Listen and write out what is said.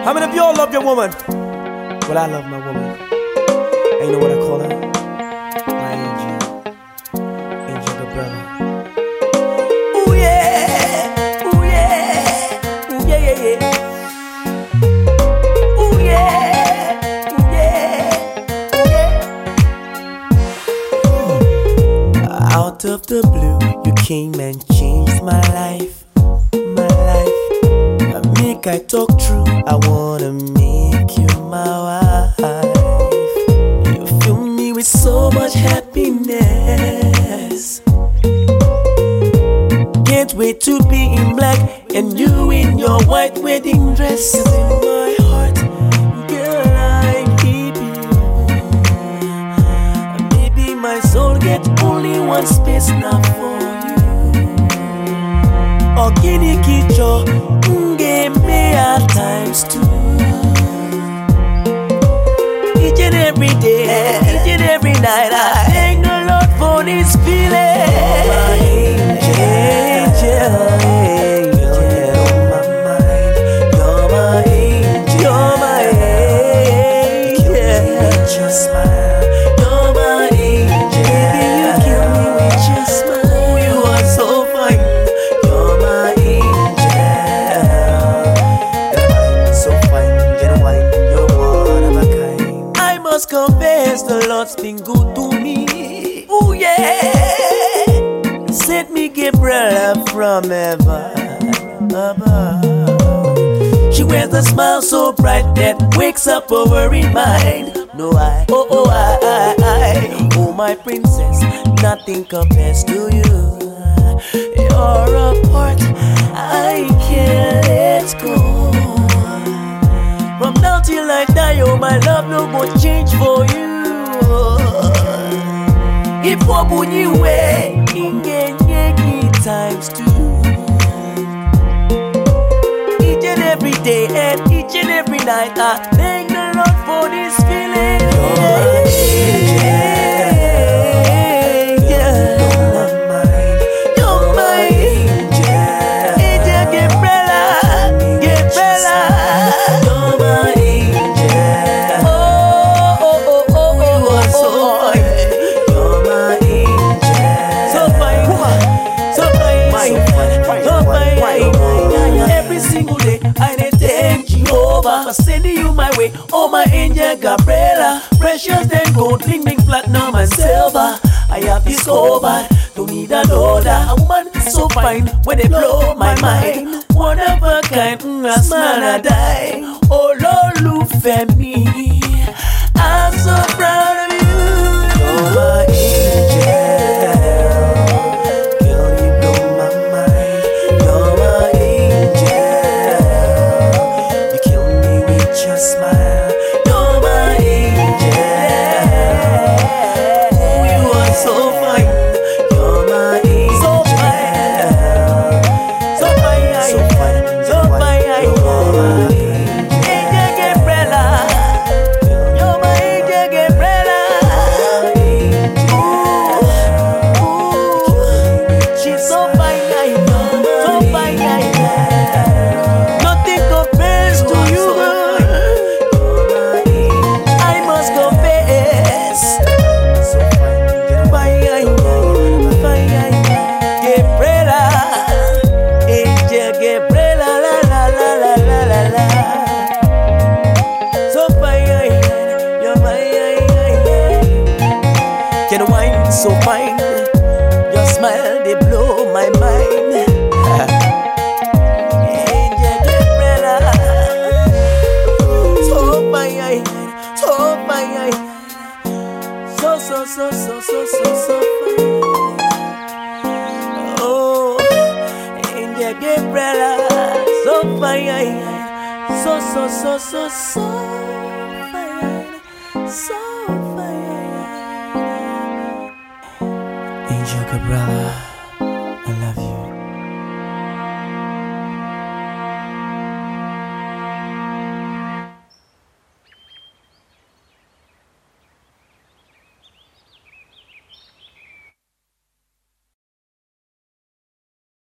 How many of y'all love your woman? Well, I love my woman. And you know what I call her? My angel. Angel Gabriella. Ooh yeah, ooh yeah, ooh yeah, yeah, yeah. Ooh yeah, ooh yeah, ooh yeah. Out of the blue, you came and changed my life, my life. Make I talk true, I wanna make you my wife. You fill me with so much happiness. Can't wait to be in black and you in your white wedding dress. 'Cause in my heart, girl, I keep you. Maybe my soul get only one space now for you. Ogini kicho, give me at times too. Each and every day, each and every night, I thank the Lord for this feeling. My angel, angel, you're my mind, you're my angel, you're my angel. You kill me with your smile, you're my angel. Baby, you kill me with your smile. Oh, you are so fine, you're my angel. So fine, genuine, you're one of a kind. I must confess the Lord's been good to me. Ooh yeah, sent me Gabriella from heaven above. She wears a smile so bright that wakes up our worried mind. No I, oh my princess, nothing compares to you. You're a part I can't let go. From now till I die, oh my love no go change for you. If wabunyi we ingenyeki times two. Each and every day and each and every night, I thank the Lord for this feeling. You're my angel. Every single day I thank Jehovah for sending you my way. Oh my angel Gabriella, precious than gold, gleaming platinum and silver. I have discovered, don't need another. A woman so fine when they blow my mind. One of a kind, a smile I die. Oh Lord, look for me. I'm so proud of you. You're my angel. Smile, you're my angel. Oh, you are so fine, you're my angel. So fine, so fine, so fine, so fine. You're my angel Gabriella, you're my angel Gabriella. Ooh, she's so fine, so fine. Nothing compares to you. So fine, your smile they blow my mind. Angel Gabriella, so fine, so fine, so fine. Oh, Angel Gabriella, so fine, so fine, so fine. Angel Gabriella, I love you.